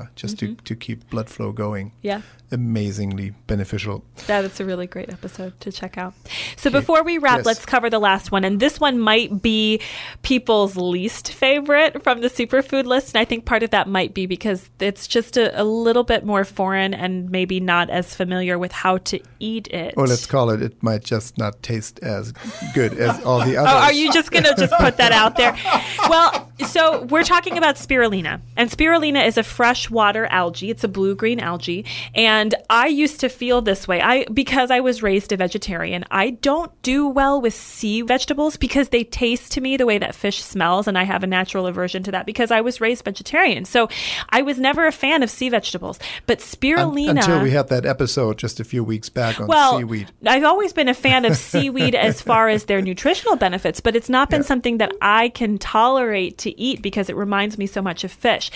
to keep blood flow going. Yeah. Amazingly beneficial. That's a really great episode to check out. So before we wrap, let's cover the last one. And this one might be people's least favorite from the superfood list. And I think part of that might be because it's just a little bit more foreign and maybe not as familiar with how to eat it. Or let's call it might just not taste as good as all the others. Oh, are you just going to just put that out there? Well, so we're talking about spirulina. And spirulina is a freshwater algae. It's a blue-green algae. And I used to feel this way because I was raised a vegetarian. I don't do well with sea vegetables because they taste to me the way that fish smells, and I have a natural aversion to that because I was raised vegetarian. So I was never a fan of sea vegetables. But spirulina... Until we had that episode just a few weeks back on seaweed. I've always been a fan of seaweed as far as their nutritional benefits, but it's not been something that I can tolerate to eat because it reminds me so much of fish.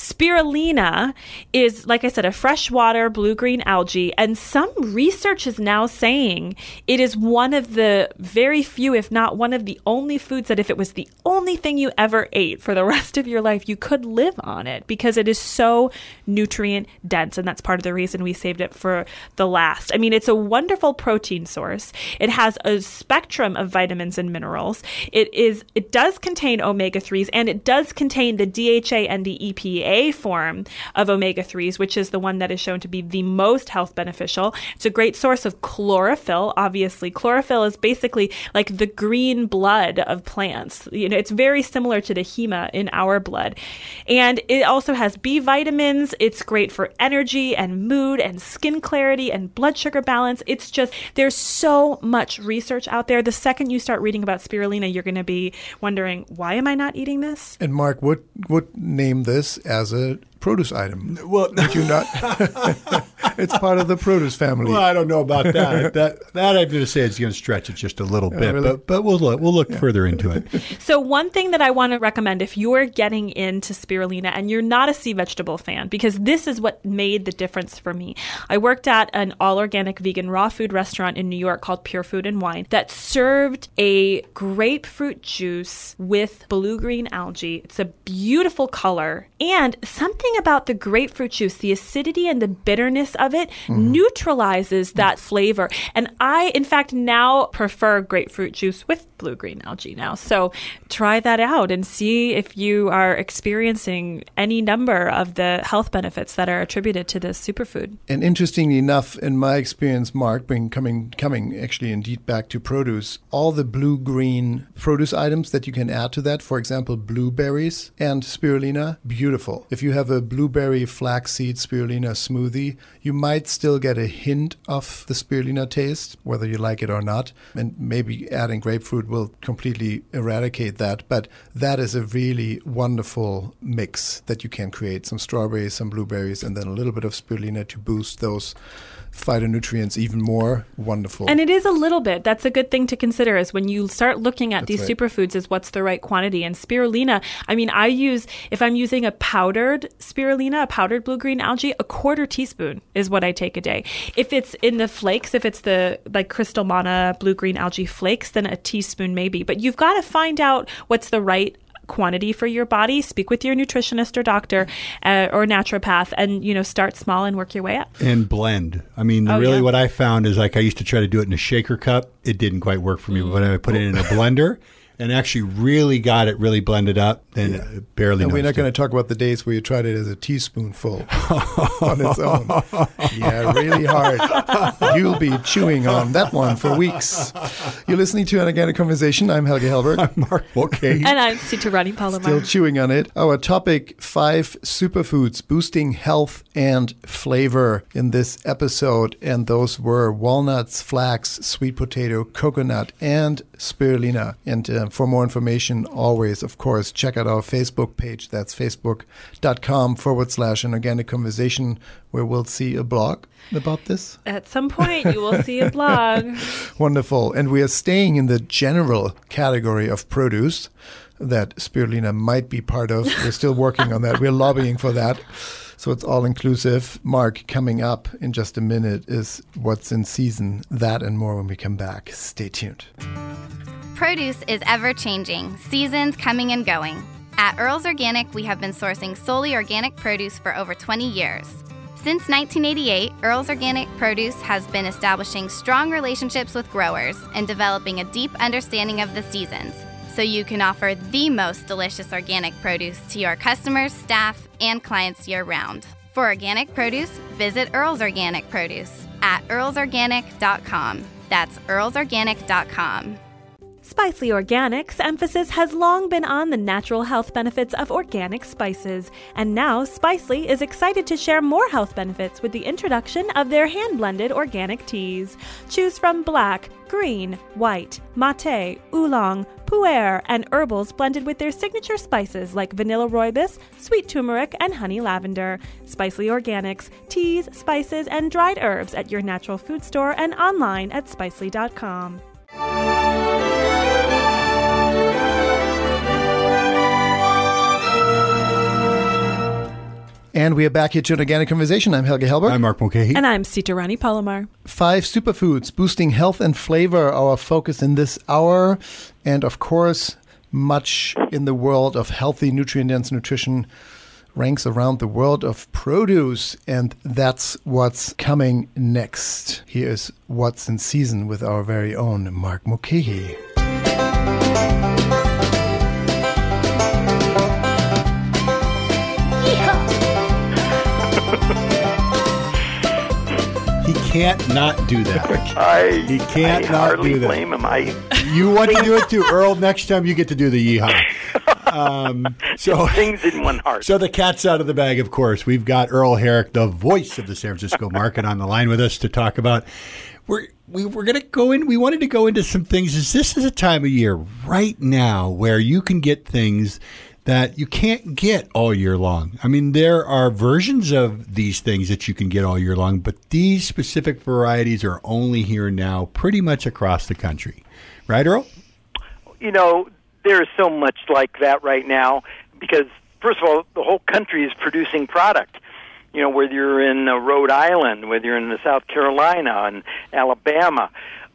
Spirulina is, like I said, a freshwater blue-green algae, and some research is now saying it is one of the very few, if not one of the only foods that if it was the only thing you ever ate for the rest of your life, you could live on it because it is so nutrient dense, and that's part of the reason we saved it for the last. I mean, it's a wonderful protein source. It has a spectrum of vitamins and minerals. It does contain omega-3s, and it does contain the DHA and the EPA form of omega-3s, which is the one that is shown to be the most health beneficial. It's a great source of chlorophyll. Obviously, chlorophyll is basically like the green blood of plants. It's very similar to the hema in our blood. And it also has B vitamins. It's great for energy and mood and skin clarity and blood sugar balance. It's just, there's so much research out there. The second you start reading about spirulina, you're going to be wondering, why am I not eating this? And Mark would name this as a produce item. Well, would you not? It's part of the produce family. Well, I don't know about that. that I'm going to say it's going to stretch it just a little bit, really? but we'll look further into it. So one thing that I want to recommend if you're getting into spirulina and you're not a sea vegetable fan, because this is what made the difference for me. I worked at an all-organic vegan raw food restaurant in New York called Pure Food and Wine that served a grapefruit juice with blue-green algae. It's a beautiful color. And something about the grapefruit juice, the acidity and the bitterness of it neutralizes that flavor. And I, in fact, now prefer grapefruit juice with blue-green algae now. So try that out and see if you are experiencing any number of the health benefits that are attributed to this superfood. And interestingly enough, in my experience, Mark, coming actually indeed back to produce, all the blue-green produce items that you can add to that, for example, blueberries and spirulina, beautiful. If you have a blueberry flaxseed spirulina smoothie, you might still get a hint of the spirulina taste, whether you like it or not. And maybe adding grapefruit will completely eradicate that. But that is a really wonderful mix that you can create. Some strawberries, some blueberries, and then a little bit of spirulina to boost those phytonutrients even more. Wonderful. And it is a little bit. That's a good thing to consider is when you start looking at That's these right. superfoods is what's the right quantity. And spirulina, I mean, if I'm using a powdered spirulina, a powdered blue-green algae, a quarter teaspoon is what I take a day. If it's in the flakes, if it's the like Crystal Mana blue-green algae flakes, then a teaspoon maybe. But you've got to find out what's the right quantity for your body. Speak with your nutritionist or doctor or naturopath and, start small and work your way up. And blend. I mean, what I found is like I used to try to do it in a shaker cup. It didn't quite work for me. But when I put it in a blender and actually really got it really blended up, then it barely And we're not noticed going it. to talk about the days where you tried it as a teaspoonful on its own. Yeah, really hard. You'll be chewing on that one for weeks. You're listening to An Organic Conversation. I'm Helge Hellberg. I'm Mark Mulcahy. And I'm Sitarani Palomar. Still chewing on it. Our topic, 5 superfoods boosting health and flavor in this episode. And those were walnuts, flax, sweet potato, coconut, and spirulina. And for more information, always, of course, check out our Facebook page. That's facebook.com/An Organic Conversation, where we'll see a blog about this. At some point, you will see a blog. Wonderful. And we are staying in the general category of produce that spirulina might be part of. We're still working on that. We're lobbying for that. So it's all inclusive. Mark, coming up in just a minute is what's in season. That and more when we come back. Stay tuned. Produce is ever-changing, seasons coming and going. At Earl's Organic, we have been sourcing solely organic produce for over 20 years. Since 1988, Earl's Organic Produce has been establishing strong relationships with growers and developing a deep understanding of the seasons, so you can offer the most delicious organic produce to your customers, staff, and clients year-round. For organic produce, visit Earl's Organic Produce at earlsorganic.com. That's earlsorganic.com. Spicely Organic's emphasis has long been on the natural health benefits of organic spices, and now Spicely is excited to share more health benefits with the introduction of their hand-blended organic teas. Choose from black, green, white, mate, oolong, pu'er, and herbals blended with their signature spices like vanilla rooibos, sweet turmeric, and honey lavender. Spicely Organics, teas, spices, and dried herbs at your natural food store and online at spicely.com. And we are back here to An Organic Conversation. I'm Helge Hellberg. I'm Mark Mulcahy. And I'm Sitarani Palomar. 5 superfoods boosting health and flavor, our focus in this hour. And of course, much in the world of healthy, nutrient-dense nutrition ranks around the world of produce. And that's what's coming next. Here's What's in Season with our very own Mark Mulcahy. He can't not do that. He can't I not hardly do that. blame him. You want to do it too, Earl? Next time you get to do the yeehaw. So things in one heart. So the cat's out of the bag, of course. We've got Earl Herrick, the voice of the San Francisco market, on the line with us to talk about. We're going to go in. We wanted to go into some things. This is a time of year right now where you can get things that you can't get all year long. I mean, there are versions of these things that you can get all year long, but these specific varieties are only here now pretty much across the country. Right, Earl? You know, there's so much like that right now because, first of all, the whole country is producing product. You know, whether you're in Rhode Island, whether you're in South Carolina and Alabama,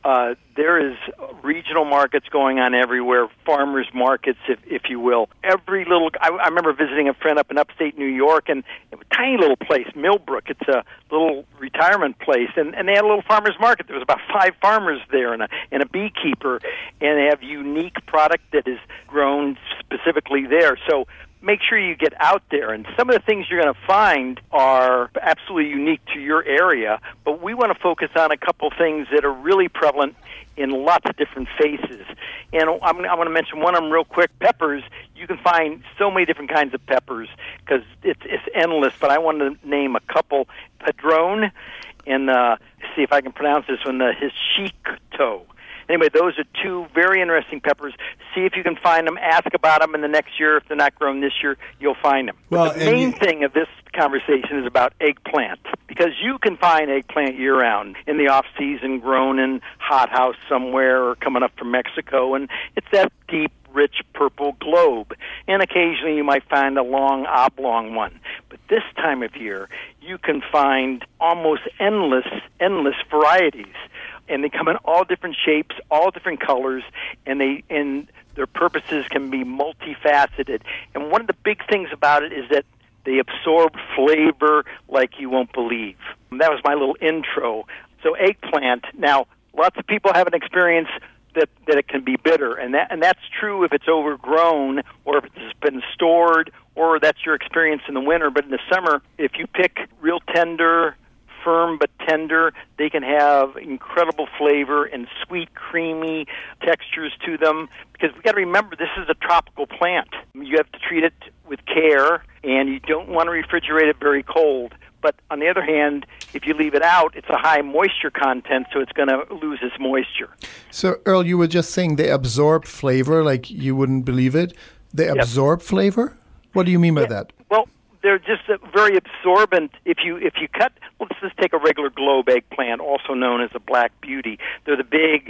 there is regional markets going on everywhere, farmers markets, if you will. Every little, I remember visiting a friend up in upstate New York, and a tiny little place, Millbrook. It's a little retirement place, and they had a little farmers market. There was about 5 farmers there and a beekeeper, and they have unique product that is grown specifically there. So make sure you get out there. And some of the things you're going to find are absolutely unique to your area, but we want to focus on a couple things that are really prevalent in lots of different faces. And I want to mention one of them real quick. Peppers, you can find so many different kinds of peppers because it's endless, but I want to name a couple. Padron and, see if I can pronounce this one, the Hishikto. Anyway, those are 2 very interesting peppers. See if you can find them. Ask about them in the next year. If they're not grown this year, you'll find them. Well, but the main thing of this conversation is about eggplant, because you can find eggplant year-round in the off-season, grown in hothouse somewhere or coming up from Mexico, and it's that deep, rich purple globe. And occasionally you might find a long, oblong one. But this time of year, you can find almost endless varieties. And they come in all different shapes, all different colors, and their purposes can be multifaceted. And one of the big things about it is that they absorb flavor like you won't believe. That was my little intro. So eggplant, now lots of people have an experience that it can be bitter, and that's true if it's overgrown or if it's been stored, or that's your experience in the winter. But in the summer, if you pick real tender, firm but tender, they can have incredible flavor and sweet, creamy textures to them, because we've got to remember this is a tropical plant. You have to treat it with care, and you don't want to refrigerate it very cold. But on the other hand, if you leave it out, it's a high moisture content, so it's going to lose its moisture. So, Earl, you were just saying they absorb flavor like you wouldn't believe it. They absorb flavor? What do you mean by that? Well, they're just very absorbent. If you cut, let's just take a regular globe eggplant, also known as a black beauty. They're the big,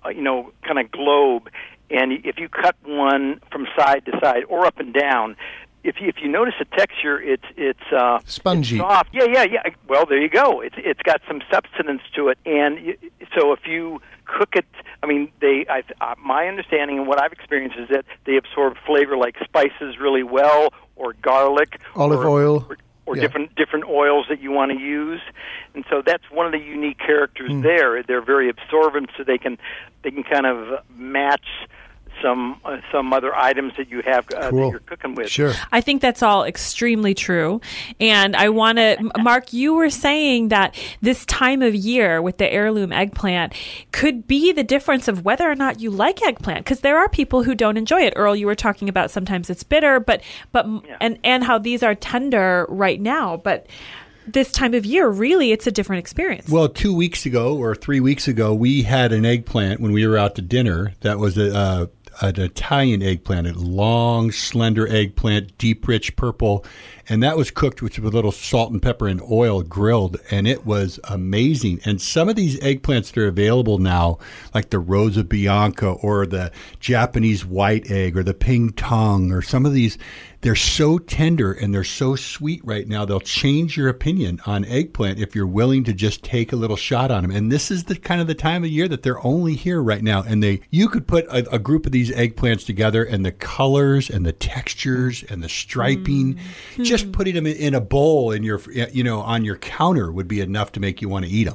kind of globe. And if you cut one from side to side or up and down, if you notice the texture, it's spongy, it's soft. Yeah. Well, there you go. It's got some substance to it, and so if you cook it, my understanding and what I've experienced is that they absorb flavor like spices really well, or garlic, olive oil, or different oils that you want to use. And so that's one of the unique characters there. They're very absorbent, so they can kind of match some other items that you have that you're cooking with. Sure. I think that's all extremely true. And I want to, Mark, you were saying that this time of year with the heirloom eggplant could be the difference of whether or not you like eggplant, because there are people who don't enjoy it. Earl, you were talking about sometimes it's bitter, but and how these are tender right now, but this time of year, really, it's a different experience. Well, 2 weeks ago or 3 weeks ago, we had an eggplant when we were out to dinner that was an Italian eggplant, a long, slender eggplant, deep, rich purple, and that was cooked with a little salt and pepper and oil, grilled, and it was amazing. And some of these eggplants that are available now, like the Rosa Bianca or the Japanese white egg or the Ping Tong or some of these, they're so tender and they're so sweet right now, they'll change your opinion on eggplant if you're willing to just take a little shot on them. And this is the kind of the time of year that they're only here right now. And you could put a group of these eggplants together, and the colors and the textures and the striping, just putting them in a bowl in your, on your counter would be enough to make you want to eat them.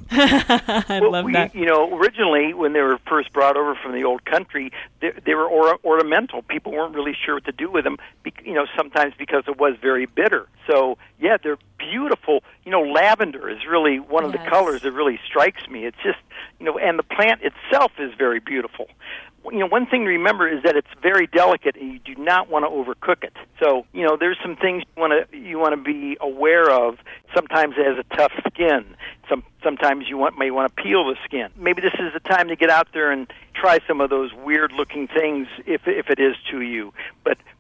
I love that. Originally when they were first brought over from the old country, they were ornamental. People weren't really sure what to do with them, sometimes because it was very bitter. So, yeah, they're beautiful. Lavender is really one of the colors that really strikes me. It's just, and the plant itself is very beautiful. One thing to remember is that it's very delicate, and you do not want to overcook it. So, there's some things you want to be aware of. Sometimes it has a tough skin. Sometimes you may want to peel the skin. Maybe this is the time to get out there and try some of those weird-looking things if it is to you. But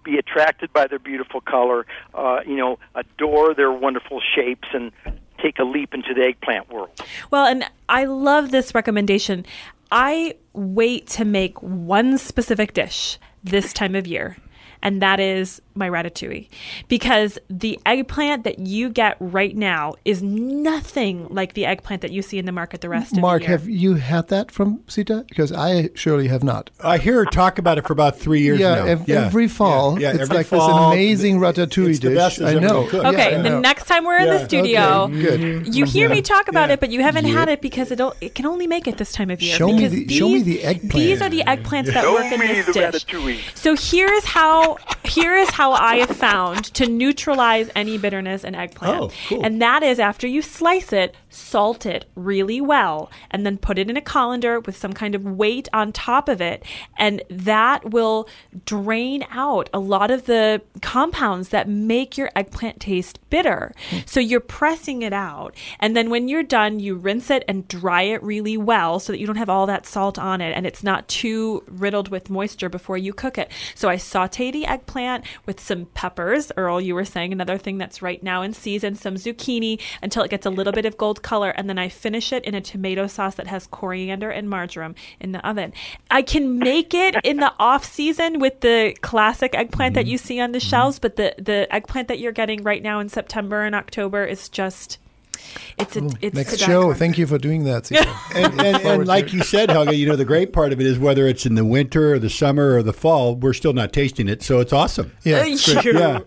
be attracted by their beautiful color, adore their wonderful shapes, and take a leap into the eggplant world. Well, and I love this recommendation. I wait to make one specific dish this time of year, and that is my ratatouille. Because the eggplant that you get right now is nothing like the eggplant that you see in the market the rest of Mark, the year. have you had that from Sita? Because I surely have not. I hear her talk about it for about 3 years now. Every fall, Yeah, it's every like fall, this amazing ratatouille it's the dish. best I there's ever know. been cooked. Okay, Yeah, I the know. next time we're in the studio, Okay, good. you hear me talk about Yeah. it, but you haven't had it because it can only make it this time of year. Show me because the eggplant. These are the eggplants that Show work in me this the dish. ratatouille. So here is how I have found to neutralize any bitterness in eggplant. Oh, cool. And that is after you slice it, salt it really well, and then put it in a colander with some kind of weight on top of it. And that will drain out a lot of the compounds that make your eggplant taste bitter. So you're pressing it out. And then when you're done, you rinse it and dry it really well so that you don't have all that salt on it and it's not too riddled with moisture before you cook it. So I saute the eggplant with some peppers. Earl, you were saying another thing that's right now in season, some zucchini until it gets a little bit of gold color. And then I finish it in a tomato sauce that has coriander and marjoram in the oven. I can make it in the off season with the classic eggplant that you see on the shelves, but the eggplant that you're getting right now in September and October is just... It's Next a show. dark Thank you for doing that, Sita. And like you said, Helga, the great part of it is whether it's in the winter or the summer or the fall, we're still not tasting it, so it's awesome. Yeah, it's great. Yeah.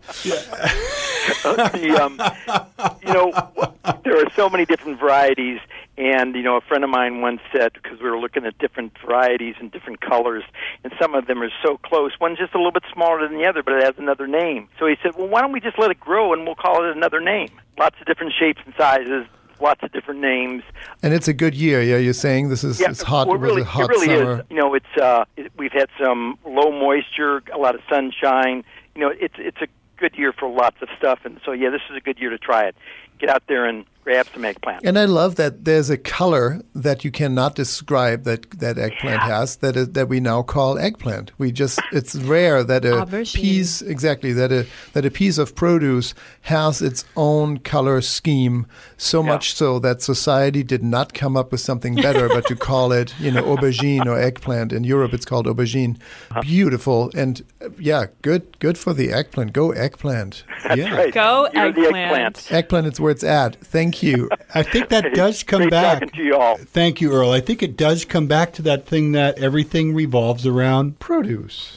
There are so many different varieties, and a friend of mine once said, because we were looking at different varieties and different colors, and some of them are so close. One's just a little bit smaller than the other, but it has another name. So he said, well, why don't we just let it grow and we'll call it another name? Lots of different shapes and sizes, lots of different names. And it's a good year. Yeah, you're saying this is it's hot. Well, It was a hot it really summer. is. We've had some low moisture, a lot of sunshine. It's a good year for lots of stuff, and so this is a good year to try it. Get out there and grab some eggplant. And I love that there's a color that you cannot describe that eggplant has that we now call eggplant. It's rare that a piece that a piece of produce has its own color scheme, so much so that society did not come up with something better but to call it, aubergine or eggplant. In Europe it's called aubergine. Beautiful and good for the eggplant. Go eggplant. That's right. Go You're the eggplant. Eggplant is where it's at. Thank you. I think that does come Great back. talking to you all. Thank you, Earl. I think it does come back to that thing that everything revolves around Produce.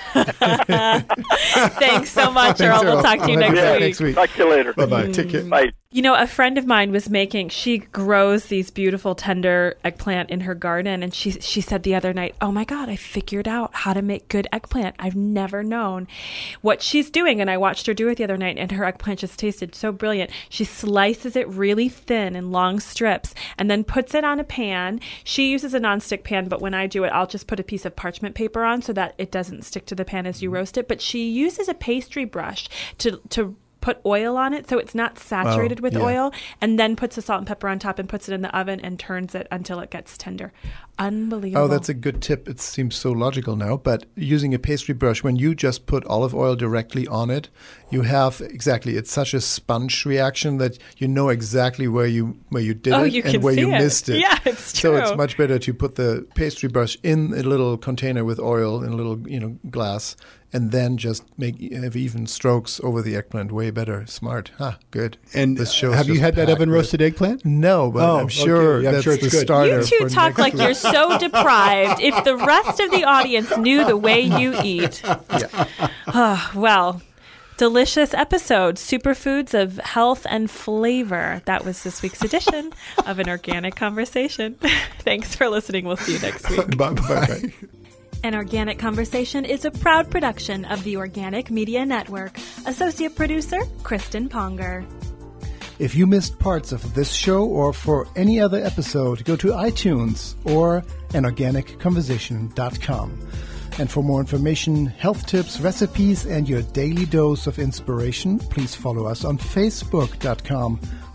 Thanks so much, Earl. We'll talk to you I'll have back next week. Talk to you later. Bye-bye. Take care. Bye. A friend of mine was she grows these beautiful tender eggplant in her garden. And she said the other night, oh my God, I figured out how to make good eggplant. I've never known what she's doing. And I watched her do it the other night and her eggplant just tasted so brilliant. She slices it really thin in long strips and then puts it on a pan. She uses a nonstick pan, but when I do it, I'll just put a piece of parchment paper on so that it doesn't stick to the pan as you roast it. But she uses a pastry brush to put oil on it so it's not saturated with oil, and then puts the salt and pepper on top and puts it in the oven and turns it until it gets tender. Unbelievable. Oh, that's a good tip. It seems so logical now, but using a pastry brush, when you just put olive oil directly on it, you have it's such a sponge reaction that you know exactly where you did it and where you missed it. Yeah, it's true. So it's much better to put the pastry brush in a little container with oil in a little glass, and then just have even strokes over the eggplant. Way better. Smart. Good. And this show have you had that oven roasted eggplant? No, but I'm sure okay. Yeah, I'm that's sure it's the good. starter. You two for talk next like week. you're so deprived. If the rest of the audience knew the way you eat. Well, delicious episode. Superfoods of health and flavor. That was this week's edition of An Organic Conversation. Thanks for listening. We'll see you next week. Bye. An Organic Conversation is a proud production of the Organic Media Network. Associate producer, Kristen Ponger. If you missed parts of this show or for any other episode, go to iTunes or anorganicconversation.com. And for more information, health tips, recipes, and your daily dose of inspiration, please follow us on Facebook.com/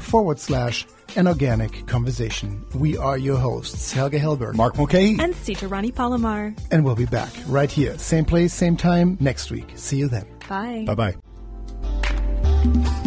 An Organic Conversation. We are your hosts, Helge Hellberg, Mark Mulcahy, and Sita Rani Palomar. And we'll be back right here, same place, same time, next week. See you then. Bye. Bye-bye.